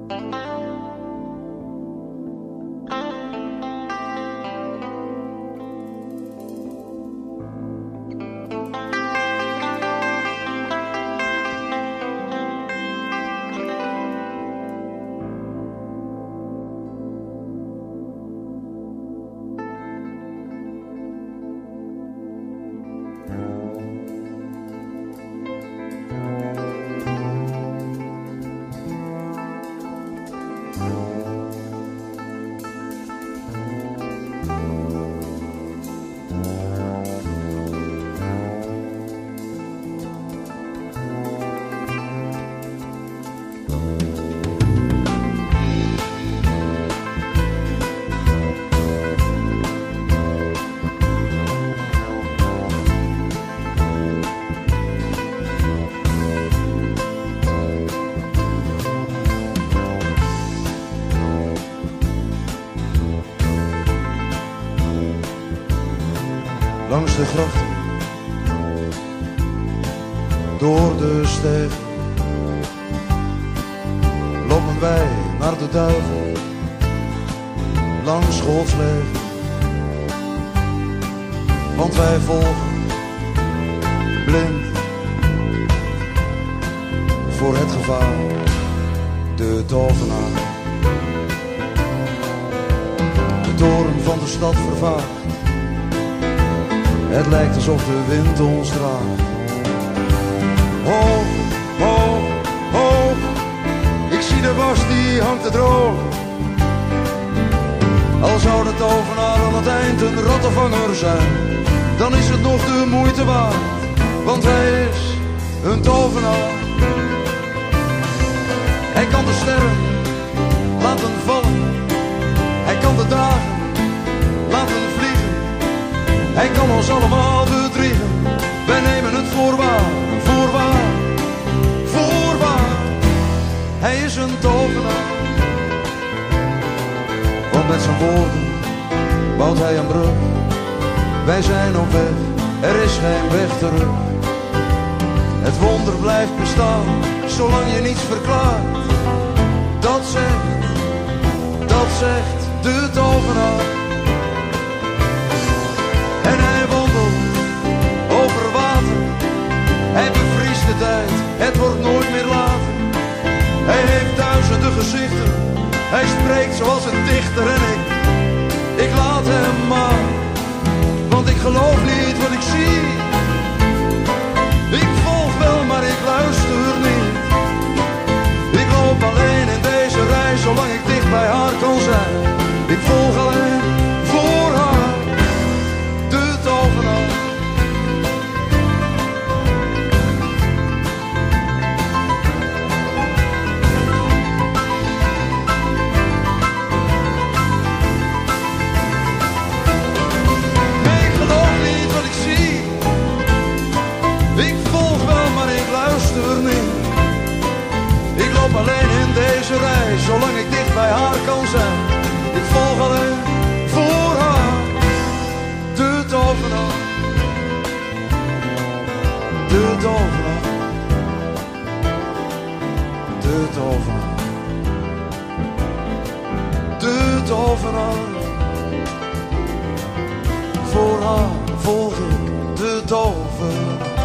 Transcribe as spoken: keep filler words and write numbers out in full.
Langs de grachten, door de stegen, lopen wij naar de duiven, langs Gods leven. Want wij volgen blind voor het gevaar, de tovenaar. De toren van de stad vervaagt. Het lijkt alsof de wind ons draagt. Hoog, hoog, hoog. Ik zie de was die hangt te droog. Al zou de tovenaar aan het eind een rattenvanger zijn, dan is het nog de moeite waard, want hij is een tovenaar. Hij kan de sterren laten vallen. Hij kan de dagen laten vliegen. Hij kan ons allemaal bedriegen. Wij nemen het voorwaar, voorwaar, voorwaar. Hij is een tovenaar. Want met zijn woorden bouwt hij een brug. Wij zijn op weg, er is geen weg terug. Het wonder blijft bestaan, zolang je niets verklaart. Dat zegt, dat zegt de tovenaar. En hij wandelt over water. Hij bevriest de tijd, het wordt nooit meer later. Hij heeft duizenden gezichten. Hij spreekt zoals een dichter en ik, ik laat hem maar. Want ik geloof niet wat ik zie. Ik volg wel, maar ik luister niet. Ik loop alleen in deze reis, zolang ik dicht bij haar kan zijn. Ik volg alleen voor haar, de tovenaar. Nee, ik geloof niet wat ik zie. Ik volg wel, maar ik luister niet. Ik loop alleen in deze reis, zolang ik dicht bij haar kan zijn. Ik volg alleen voor haar, de tovenaar. De tovenaar. De tovenaar. De tovenaar. Voor haar volg ik de tovenaar.